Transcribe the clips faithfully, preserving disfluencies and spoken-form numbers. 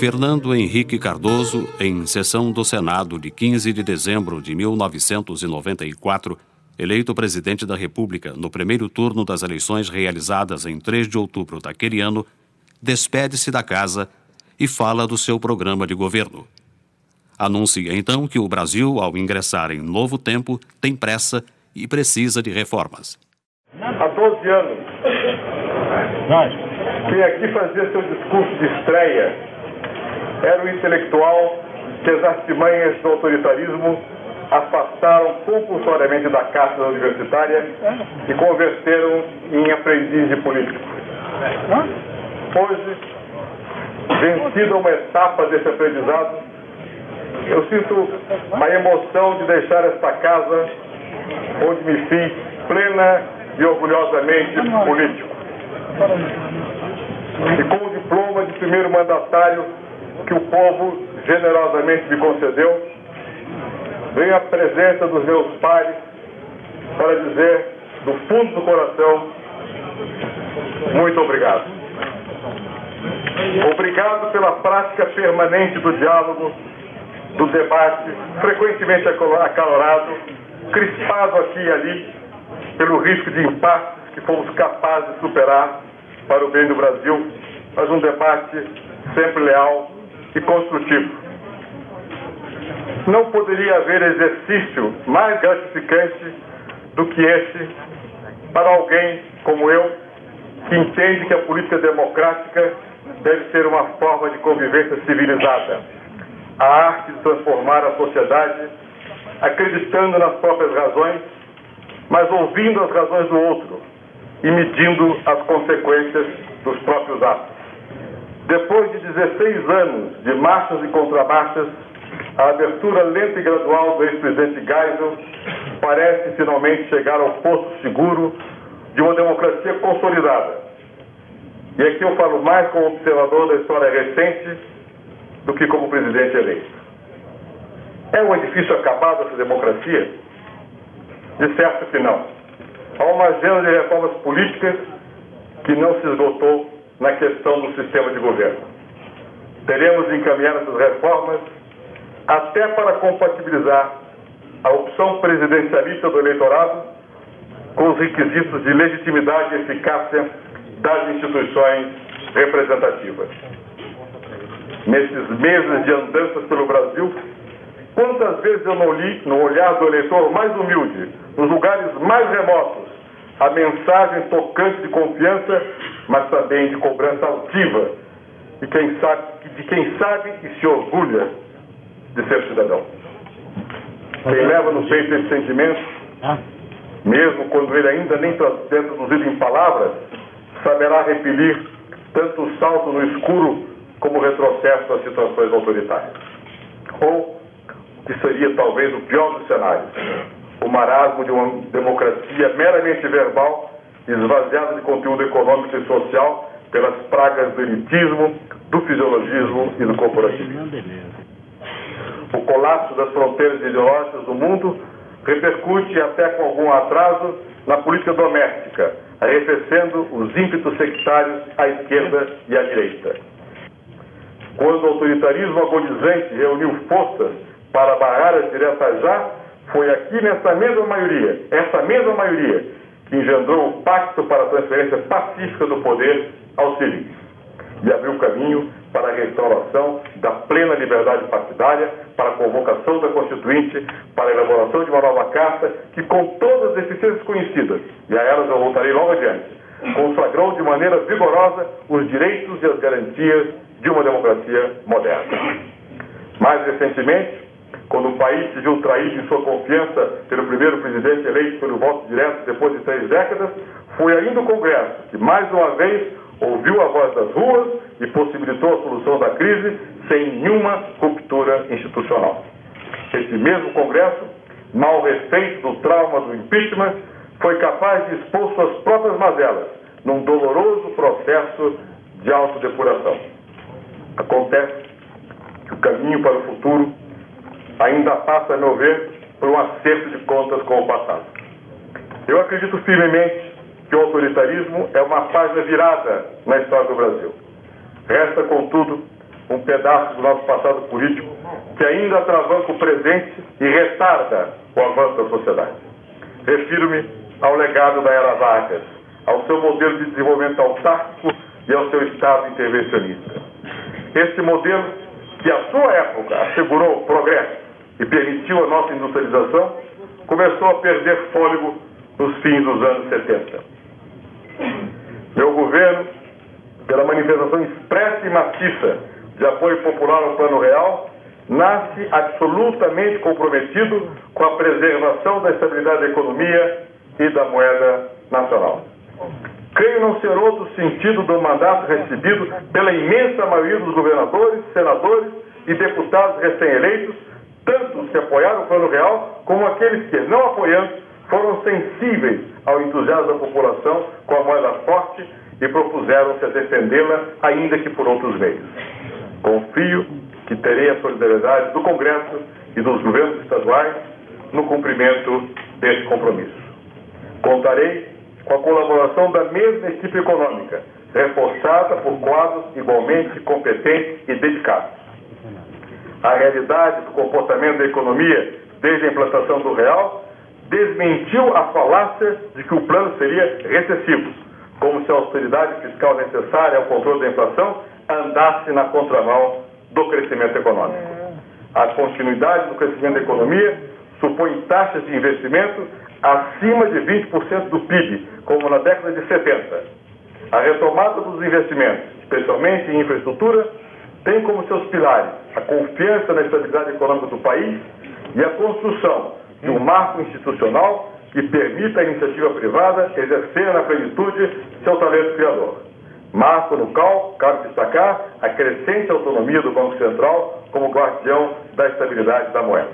Fernando Henrique Cardoso, em sessão do Senado de quinze de dezembro de mil novecentos e noventa e quatro, eleito presidente da República no primeiro turno das eleições realizadas em três de outubro daquele ano, despede-se da casa e fala do seu programa de governo. Anuncia então que o Brasil, ao ingressar em novo tempo, tem pressa e precisa de reformas. Há doze anos, quem aqui fazia seu discurso de estreia era o intelectual que as artimanhas do autoritarismo afastaram compulsoriamente da cátedra universitária e converteram em aprendiz de político. Hoje, vencida uma etapa desse aprendizado, eu sinto a emoção de deixar esta casa onde me fiz plena e orgulhosamente político. E com o diploma de primeiro mandatário que o povo generosamente me concedeu, venho à presença dos meus pares para dizer, do fundo do coração, muito obrigado. Obrigado pela prática permanente do diálogo, do debate, frequentemente acalorado, crispado aqui e ali, pelo risco de impasses que fomos capazes de superar para o bem do Brasil, mas um debate sempre leal e construtivo. Não poderia haver exercício mais gratificante do que esse para alguém como eu, que entende que a política democrática deve ser uma forma de convivência civilizada, a arte de transformar a sociedade, acreditando nas próprias razões, mas ouvindo as razões do outro e medindo as consequências dos próprios atos. Depois de dezesseis anos de marchas e contramarchas, a abertura lenta e gradual do ex-presidente Geisel parece finalmente chegar ao porto seguro de uma democracia consolidada. E aqui eu falo mais como observador da história recente do que como presidente eleito. É um edifício acabado essa democracia? De certo que não. Há uma agenda de reformas políticas que não se esgotou na questão do sistema de governo. Teremos de encaminhar essas reformas até para compatibilizar a opção presidencialista do eleitorado com os requisitos de legitimidade e eficácia das instituições representativas. Nesses meses de andanças pelo Brasil, quantas vezes eu não li, no olhar do eleitor mais humilde, nos lugares mais remotos, a mensagem tocante de confiança, mas também de cobrança altiva, e quem sabe, de quem sabe e se orgulha de ser cidadão. Quem leva no peito esse sentimento, mesmo quando ele ainda nem está sendo traduzido em palavras, saberá repelir tanto o salto no escuro como o retrocesso das situações autoritárias. Ou, que seria talvez o pior dos cenários, o marasmo de uma democracia meramente verbal, esvaziada de conteúdo econômico e social pelas pragas do elitismo, do fisiologismo e do corporativismo. O colapso das fronteiras ideológicas do mundo repercute até com algum atraso na política doméstica, arrefecendo os ímpetos sectários à esquerda e à direita. Quando o autoritarismo agonizante reuniu forças para barrar as diretas já, foi aqui nessa mesma maioria, essa mesma maioria, que engendrou o pacto para a transferência pacífica do poder aos civis e abriu caminho para a restauração da plena liberdade partidária, para a convocação da Constituinte, para a elaboração de uma nova carta que, com todas as deficiências conhecidas, e a elas eu voltarei logo adiante, consagrou de maneira vigorosa os direitos e as garantias de uma democracia moderna. Mais recentemente, quando o país se viu traído em sua confiança pelo primeiro presidente eleito pelo voto direto depois de três décadas, foi ainda o Congresso que, mais uma vez, ouviu a voz das ruas e possibilitou a solução da crise sem nenhuma ruptura institucional. Esse mesmo Congresso, mal refeito do trauma do impeachment, foi capaz de expor suas próprias mazelas num doloroso processo de autodepuração. Acontece que o caminho para o futuro ainda passa, a meu ver, por um acerto de contas com o passado. Eu acredito firmemente que o autoritarismo é uma página virada na história do Brasil. Resta, contudo, um pedaço do nosso passado político que ainda atravanca o presente e retarda o avanço da sociedade. Refiro-me ao legado da Era Vargas, ao seu modelo de desenvolvimento autárquico e ao seu Estado intervencionista. Este modelo, que à sua época assegurou o progresso e permitiu a nossa industrialização, começou a perder fôlego nos fins dos anos setenta. Meu governo, pela manifestação expressa e maciça de apoio popular ao Plano Real, nasce absolutamente comprometido com a preservação da estabilidade da economia e da moeda nacional. Creio não ser outro sentido do mandato recebido pela imensa maioria dos governadores, senadores e deputados recém-eleitos, tanto os que apoiaram o Plano Real, como aqueles que, não apoiando, foram sensíveis ao entusiasmo da população com a moeda forte e propuseram-se a defendê-la, ainda que por outros meios. Confio que terei a solidariedade do Congresso e dos governos estaduais no cumprimento desse compromisso. Contarei com a colaboração da mesma equipe econômica, reforçada por quadros igualmente competentes e dedicados. A realidade do comportamento da economia desde a implantação do real desmentiu a falácia de que o plano seria recessivo, como se a austeridade fiscal necessária ao controle da inflação andasse na contramão do crescimento econômico. A continuidade do crescimento da economia supõe taxas de investimento acima de vinte por cento do P I B, como na década de setenta. A retomada dos investimentos, especialmente em infraestrutura, tem como seus pilares a confiança na estabilidade econômica do país e a construção de um marco institucional que permita à iniciativa privada exercer na plenitude seu talento criador. Marco no qual cabe destacar a crescente autonomia do Banco Central como guardião da estabilidade da moeda.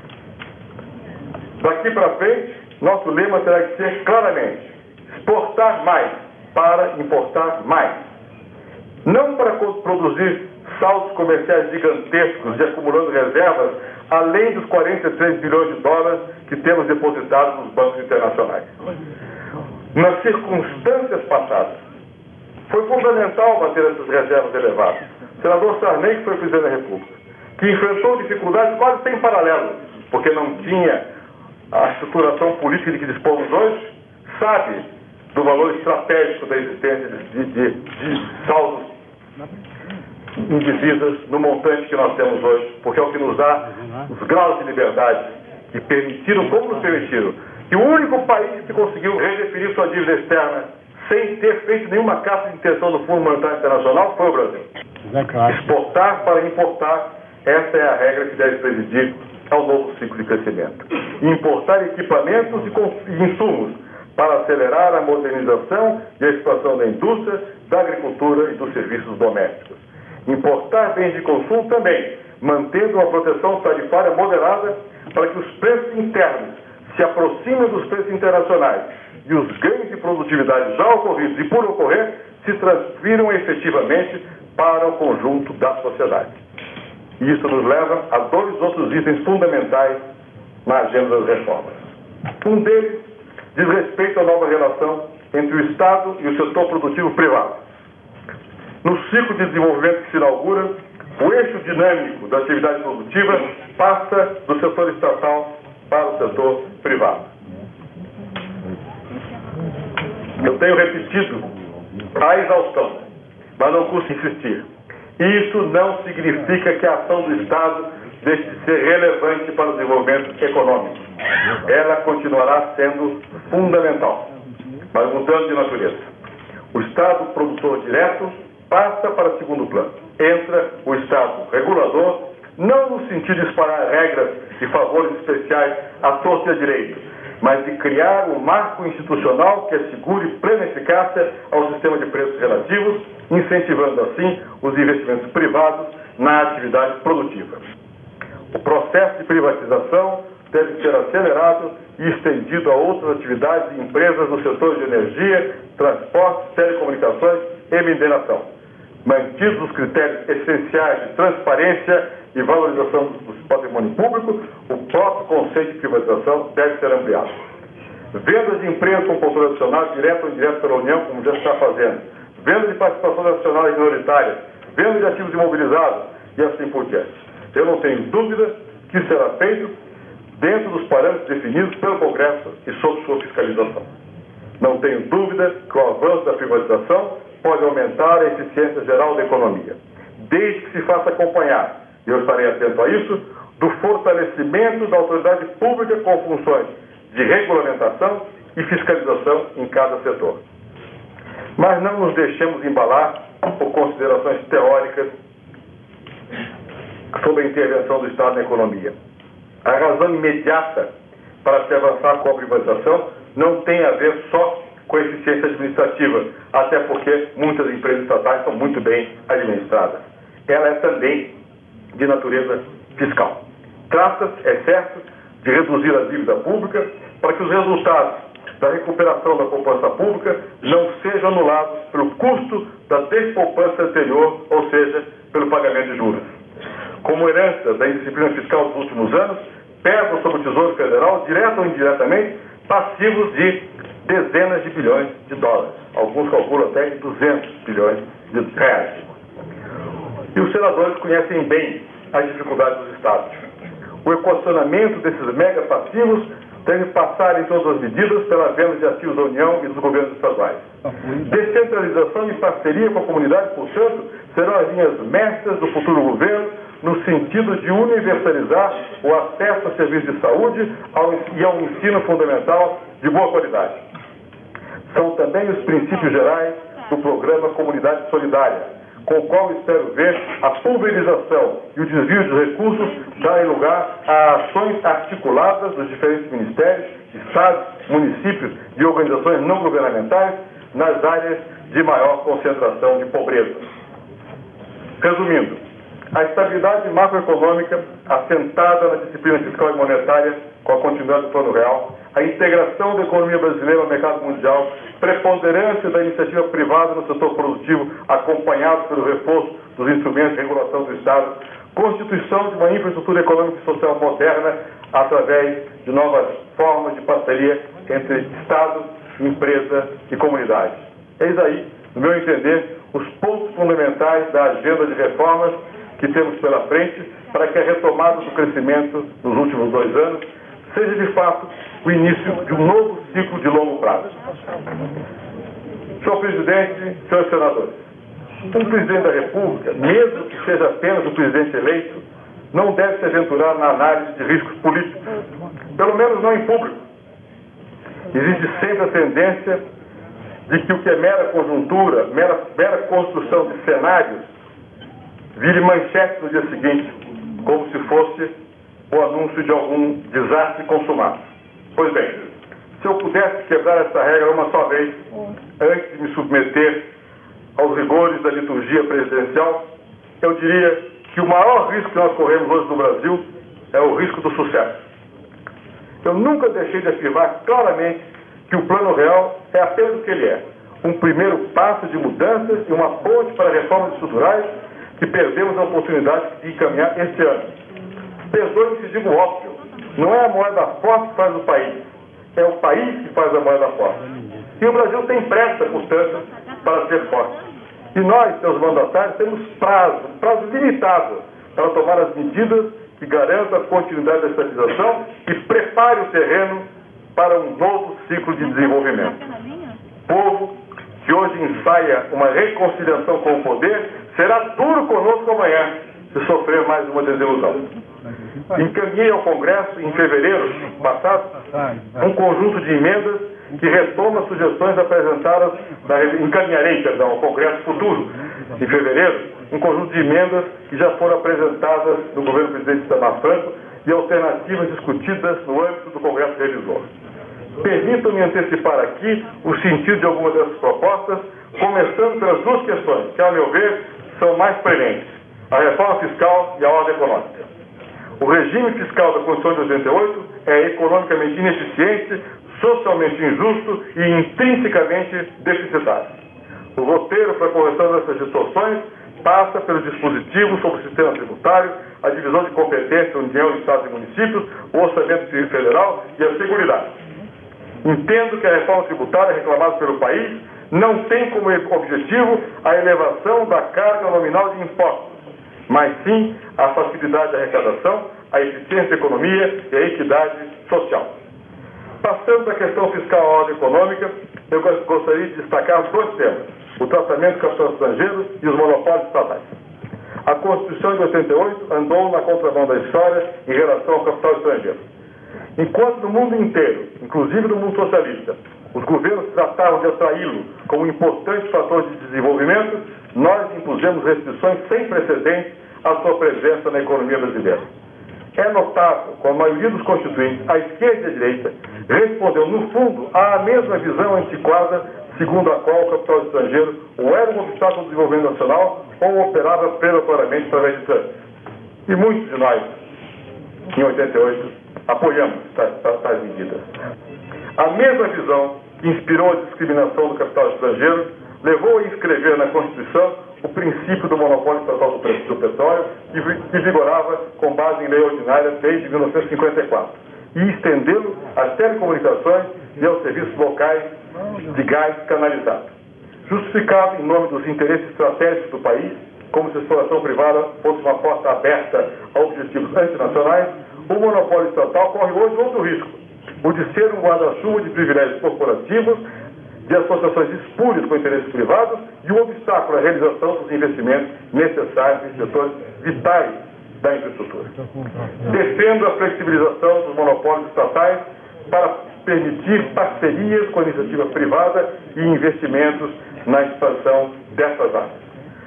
Daqui para frente, nosso lema terá que ser claramente exportar mais para importar mais. Não para produzir saldos comerciais gigantescos e acumulando reservas além dos quarenta e três bilhões de dólares que temos depositados nos bancos internacionais. Nas circunstâncias passadas, foi fundamental manter essas reservas elevadas. O senador Sarney, que foi presidente da República, que enfrentou dificuldades quase sem paralelo, porque não tinha a estruturação política de que dispomos hoje, sabe do valor estratégico da existência de, de, de saldos em divisas no montante que nós temos hoje, porque é o que nos dá os graus de liberdade que permitiram, como nos permitiram, que o único país que conseguiu redefinir sua dívida externa sem ter feito nenhuma carta de intenção do Fundo Monetário Internacional foi o Brasil. Exportar para importar, essa é a regra que deve presidir ao novo ciclo de crescimento. Importar equipamentos e insumos para acelerar a modernização e a expansão da indústria, da agricultura e dos serviços domésticos. Importar bens de consumo também, mantendo uma proteção tarifária moderada para que os preços internos se aproximem dos preços internacionais e os ganhos de produtividade já ocorridos e por ocorrer se transfiram efetivamente para o conjunto da sociedade. E isso nos leva a dois outros itens fundamentais na agenda das reformas. Um deles diz respeito à nova relação entre o Estado e o setor produtivo privado. No ciclo de desenvolvimento que se inaugura, o eixo dinâmico da atividade produtiva passa do setor estatal para o setor privado. Eu tenho repetido a exaustão, mas não custa insistir. Isso não significa que a ação do Estado deixe de ser relevante para o desenvolvimento econômico. Ela continuará sendo fundamental, mas mudando de natureza. O Estado produtor direto passa para segundo plano. Entra o Estado regulador, não no sentido de disparar regras e favores especiais à torta e à direita, mas de criar um marco institucional que assegure plena eficácia ao sistema de preços relativos, incentivando assim os investimentos privados na atividade produtiva. O processo de privatização deve ser acelerado e estendido a outras atividades e empresas do setor de energia, transportes, telecomunicações e mineração. Mantidos os critérios essenciais de transparência e valorização do patrimônio público, o próprio conceito de privatização deve ser ampliado. Vendas de empresas com controle acionário, direto ou indireto pela União, como já está fazendo. Venda de participações acionárias minoritárias, venda de ativos imobilizados e assim por diante. Eu não tenho dúvida que isso será feito dentro dos parâmetros definidos pelo Congresso e sob sua fiscalização. Não tenho dúvida que o avanço da privatização pode aumentar a eficiência geral da economia, desde que se faça acompanhar, e eu estarei atento a isso, do fortalecimento da autoridade pública com funções de regulamentação e fiscalização em cada setor. Mas não nos deixemos embalar por considerações teóricas sobre a intervenção do Estado na economia. A razão imediata para se avançar com a privatização não tem a ver só com a eficiência administrativa, até porque muitas empresas estatais são muito bem administradas. Ela é também de natureza fiscal. Trata-se, é certo, de reduzir a dívida pública para que os resultados da recuperação da poupança pública não sejam anulados pelo custo da despoupança anterior, ou seja, pelo pagamento de juros. Como herança da indisciplina fiscal dos últimos anos, pesam sobre o Tesouro Federal, direta ou indiretamente, passivos de dezenas de bilhões de dólares. Alguns calculam até de duzentos bilhões de reais. E os senadores conhecem bem as dificuldades dos estados. O equacionamento desses mega passivos deve passar em todas as medidas pela venda de ativos da União e dos governos estaduais. Descentralização e parceria com a comunidade, portanto, serão as linhas mestras do futuro governo, no sentido de universalizar o acesso a serviços de saúde ao, e ao ensino fundamental de boa qualidade. São também os princípios gerais do programa Comunidade Solidária, com o qual espero ver a pulverização e o desvio de recursos darem lugar a ações articuladas dos diferentes ministérios, estados, municípios e organizações não governamentais nas áreas de maior concentração de pobreza. Resumindo, a estabilidade macroeconômica assentada na disciplina fiscal e monetária com a continuidade do Plano Real, a integração da economia brasileira ao mercado mundial, preponderância da iniciativa privada no setor produtivo, acompanhado pelo reforço dos instrumentos de regulação do Estado, constituição de uma infraestrutura econômica e social moderna através de novas formas de parceria entre Estado, empresa e comunidade. Eis aí, no meu entender, os pontos fundamentais da agenda de reformas que temos pela frente para que a retomada do crescimento nos últimos dois anos seja, de fato, o início de um novo ciclo de longo prazo. Senhor Presidente, senhores senadores, um presidente da República, mesmo que seja apenas o presidente eleito, não deve se aventurar na análise de riscos políticos, pelo menos não em público. Existe sempre a tendência de que o que é mera conjuntura, mera, mera construção de cenários, vire manchete no dia seguinte, como se fosse o anúncio de algum desastre consumado. Pois bem, se eu pudesse quebrar essa regra uma só vez, antes de me submeter aos rigores da liturgia presidencial, eu diria que o maior risco que nós corremos hoje no Brasil é o risco do sucesso. Eu nunca deixei de afirmar claramente que o Plano Real é apenas o que ele é, um primeiro passo de mudanças e uma ponte para reformas estruturais que perdemos a oportunidade de encaminhar este ano. Perdoe-me se digo óbvio, não é a moeda forte que faz o país, é o país que faz a moeda forte. E o Brasil tem pressa, portanto, para ser forte. E nós, seus mandatários, temos prazo, prazo limitado para tomar as medidas que garantam a continuidade da estabilização e prepare o terreno para um novo ciclo de desenvolvimento. Povo que hoje ensaia uma reconciliação com o poder será duro conosco amanhã se sofrer mais uma desilusão. Encaminhei ao Congresso, em fevereiro passado, um conjunto de emendas que retoma sugestões apresentadas, na, encaminharei, perdão, ao Congresso futuro, em fevereiro, um conjunto de emendas que já foram apresentadas no governo do presidente Itamar Franco e alternativas discutidas no âmbito do Congresso Revisor. Permitam-me antecipar aqui o sentido de algumas dessas propostas, começando pelas duas questões que, a meu ver, são mais premente: a reforma fiscal e a ordem econômica. O regime fiscal da Constituição de oitenta e oito é economicamente ineficiente, socialmente injusto e intrinsecamente deficitário. O roteiro para a correção dessas distorções passa pelo dispositivo sobre o sistema tributário, a divisão de competência União, Estados e Municípios, o orçamento federal e a Seguridade. Entendo que a reforma tributária reclamada pelo país não tem como objetivo a elevação da carga nominal de impostos, mas sim a facilidade de arrecadação, a eficiência da economia e a equidade social. Passando da questão fiscal à ordem econômica, eu gostaria de destacar dois temas: o tratamento do capital estrangeiro e os monopólios estatais. A Constituição de oitenta e oito andou na contramão da história em relação ao capital estrangeiro. Enquanto no mundo inteiro, inclusive no mundo socialista, os governos tratavam de atraí-lo como um importante fator de desenvolvimento, nós impusemos restrições sem precedentes à sua presença na economia brasileira. É notável que a maioria dos constituintes, a esquerda e a direita, respondeu, no fundo, à mesma visão antiquada segundo a qual o capital estrangeiro ou era um obstáculo ao desenvolvimento nacional ou operava predatoriamente através de trânsito. E muitos de nós, em oitenta e oito, apoiamos tais medidas. A mesma visão que inspirou a discriminação do capital estrangeiro levou a inscrever na Constituição o princípio do monopólio estatal do preço do petróleo, que vigorava com base em lei ordinária desde mil novecentos e cinquenta e quatro, e estendê-lo às telecomunicações e aos serviços locais de gás canalizado. Justificado em nome dos interesses estratégicos do país, como se a exploração privada fosse uma porta aberta a objetivos antinacionais, o monopólio estatal corre hoje outro risco, o de ser um guarda-chuva de privilégios corporativos, de associações espúrias com interesses privados e um obstáculo à realização dos investimentos necessários em setores vitais da infraestrutura. Defendo a flexibilização dos monopólios estatais para permitir parcerias com a iniciativa privada e investimentos na expansão dessas áreas.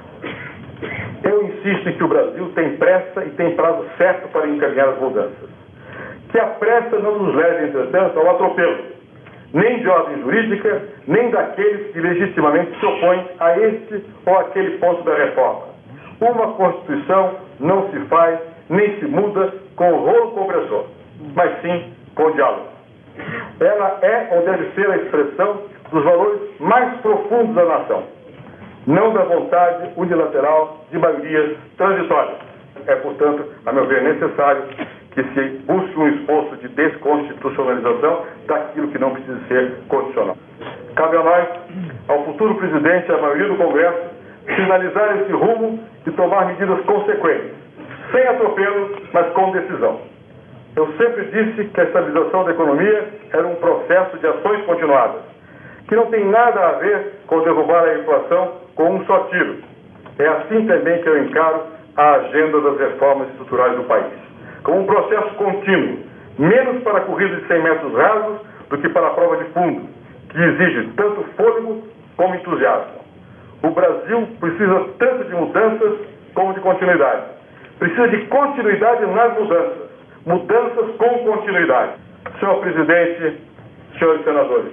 Eu insisto em que o Brasil tem pressa e tem prazo certo para encaminhar as mudanças. Que a pressa não nos leve, entretanto, ao atropelo, nem de ordem jurídica, nem daqueles que legitimamente se opõem a este ou aquele ponto da reforma. Uma Constituição não se faz nem se muda com o rolo compressor, mas sim com diálogo. Ela é ou deve ser a expressão dos valores mais profundos da nação, não da vontade unilateral de maiorias transitórias. É, portanto, a meu ver, necessário que se busque um esforço de desconstitucionalização daquilo que não precisa ser constitucional. Cabe a nós, ao futuro presidente e à maioria do Congresso, finalizar esse rumo e tomar medidas consequentes, sem atropelo, mas com decisão. Eu sempre disse que a estabilização da economia era um processo de ações continuadas, que não tem nada a ver com derrubar a inflação com um só tiro. É assim também que eu encaro a agenda das reformas estruturais do país, como um processo contínuo, menos para a corrida de cem metros rasos do que para a prova de fundo, que exige tanto fôlego como entusiasmo. O Brasil precisa tanto de mudanças como de continuidade. Precisa de continuidade nas mudanças, mudanças com continuidade. Senhor Presidente, senhores senadores,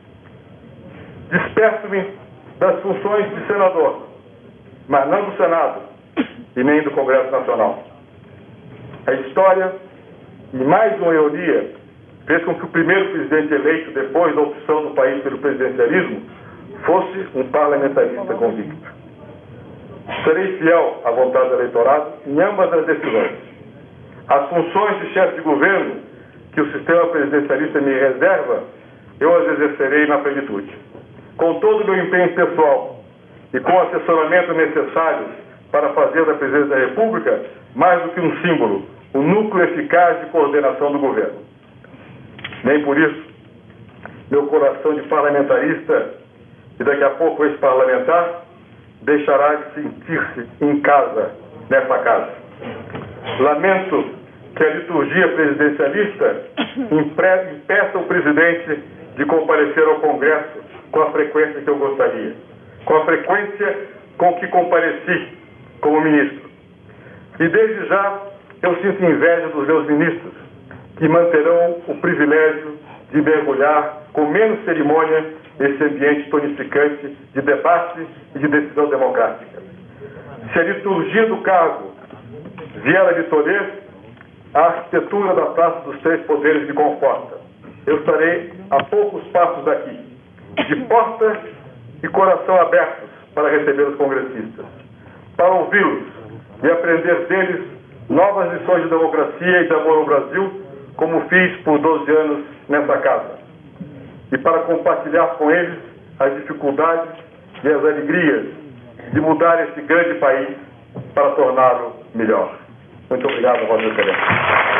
despeço-me das funções de senador, mas não do Senado e nem do Congresso Nacional. A história, e mais uma ironia, fez com que o primeiro presidente eleito depois da opção do país pelo presidencialismo fosse um parlamentarista convicto. Serei fiel à vontade do eleitorado em ambas as decisões. As funções de chefe de governo que o sistema presidencialista me reserva, eu as exercerei na plenitude. Com todo o meu empenho pessoal e com o assessoramento necessário para fazer da presidência da República mais do que um símbolo, um núcleo eficaz de coordenação do governo. Nem por isso, meu coração de parlamentarista e daqui a pouco ex-parlamentar deixará de sentir-se em casa, nessa casa. Lamento que a liturgia presidencialista impeça o presidente de comparecer ao Congresso com a frequência que eu gostaria, com a frequência com que compareci como ministro. E desde já eu sinto inveja dos meus ministros, que manterão o privilégio de mergulhar com menos cerimônia esse ambiente tonificante de debate e de decisão democrática. Se a liturgia do cargo vier a lhe tolher, a arquitetura da Praça dos Três Poderes me conforta. Eu estarei a poucos passos daqui, de porta e coração abertos para receber os congressistas, para ouvi-los e aprender deles novas lições de democracia e de amor ao Brasil, como fiz por doze anos nessa casa, e para compartilhar com eles as dificuldades e as alegrias de mudar este grande país para torná-lo melhor. Muito obrigado, Vossa Excelência.